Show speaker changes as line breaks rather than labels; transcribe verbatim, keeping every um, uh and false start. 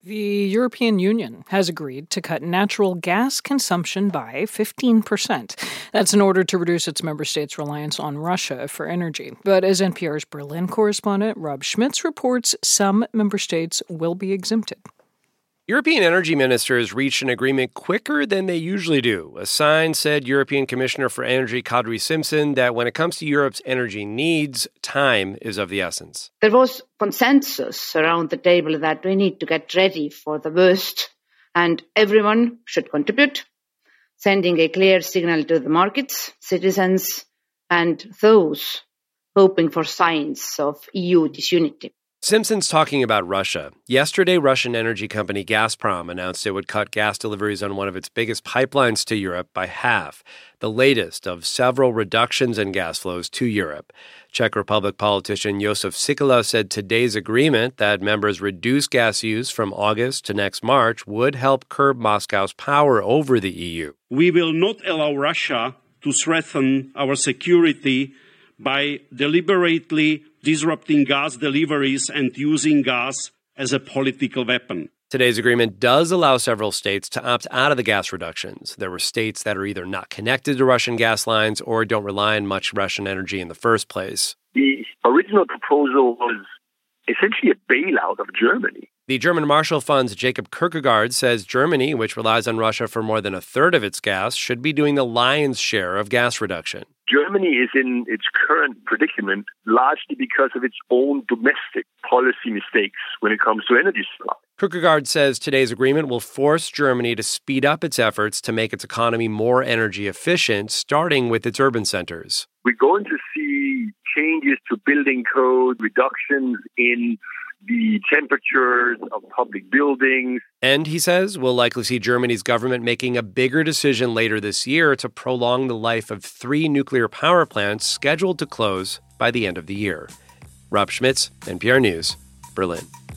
The European Union has agreed to cut natural gas consumption by fifteen percent. That's in order to reduce its member states' reliance on Russia for energy. But as N P R's Berlin correspondent Rob Schmitz reports, some member states will be exempted.
European energy ministers reached an agreement quicker than they usually do. A sign said European Commissioner for Energy Kadri Simpson that when it comes to Europe's energy needs, time is of the essence.
There was consensus around the table that we need to get ready for the worst, and everyone should contribute, sending a clear signal to the markets, citizens, and those hoping for signs of E U disunity.
Simpson's talking about Russia. Yesterday, Russian energy company Gazprom announced it would cut gas deliveries on one of its biggest pipelines to Europe by half, the latest of several reductions in gas flows to Europe. Czech Republic politician Josef Sikala said today's agreement that members reduce gas use from August to next March would help curb Moscow's power over the E U.
We will not allow Russia to threaten our security by deliberately disrupting gas deliveries and using gas as a political weapon.
Today's agreement does allow several states to opt out of the gas reductions. There were states that are either not connected to Russian gas lines or don't rely on much Russian energy in the first place.
The original proposal was essentially a bailout of Germany.
The German Marshall Fund's Jacob Kierkegaard says Germany, which relies on Russia for more than a third of its gas, should be doing the lion's share of gas reduction.
Germany is in its current predicament largely because of its own domestic policy mistakes when it comes to energy supply.
Kierkegaard says today's agreement will force Germany to speed up its efforts to make its economy more energy efficient, starting with its urban centers.
We're going to see changes to building code, reductions in the temperatures of public buildings.
And he says we'll likely see Germany's government making a bigger decision later this year to prolong the life of three nuclear power plants scheduled to close by the end of the year. Rob Schmitz, N P R News, Berlin.